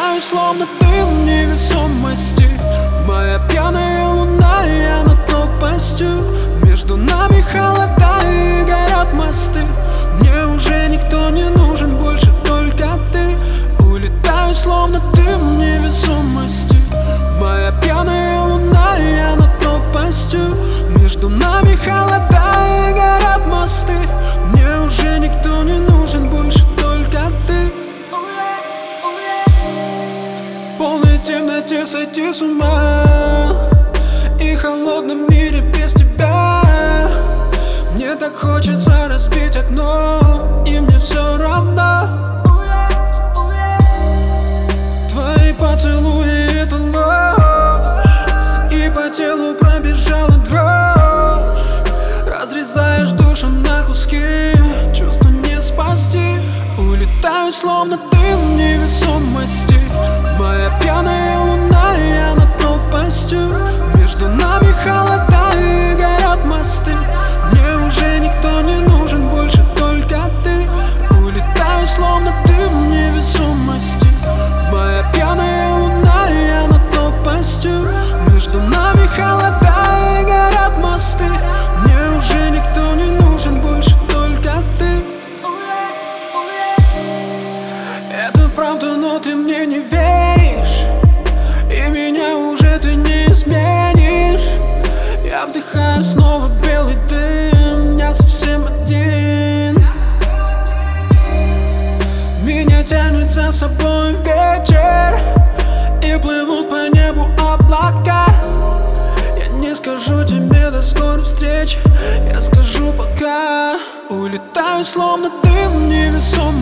Улетаю, словно ты в невесомости. Моя пьяная луна, я над пропастью. Между нами холода и горят мосты. Мне уже никто не нужен, больше только ты. Улетаю, словно ты в невесомости. Моя пьяная луна, я над пропастью. Между нами холода и горят мосты. Мне уже никто не нужен, больше только ты. В полной темноте сойти с ума и холодном мире без тебя. Мне так хочется разбить окно, и мне все равно. Твои поцелуи — это ложь, и по телу пробежала дрожь. Разрезаешь душу на куски, чувства не спасти. Улетаю, словно ты в невесомости. Моя пьяная луна, я над пропастью. Между нами холода и горят мосты. Мне уже никто не нужен, больше только ты. Улетаю, словно ты в невесомости. Моя пьяная луна, я над пропастью. Между нами холода и горят мосты. Мне уже никто не нужен, больше только ты. Это правда, но ты мне не веришь, и меня уже ты не изменишь. Я вдыхаю снова белый дым, я совсем один. Меня тянет за собой вечер, и плывут по небу облака. Я не скажу тебе до скорой встречи, я скажу пока. Улетаю, словно ты в невесомости.